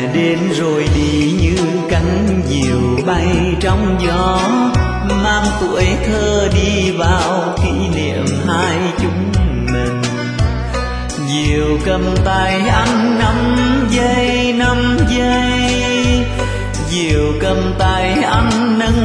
đến rồi đi như cánh diều bay trong gió, mang tuổi thơ đi vào kỷ niệm hai chúng mình. Diều cầm tay anh 5 giây, 5 giây. Diều cầm tay anh nâng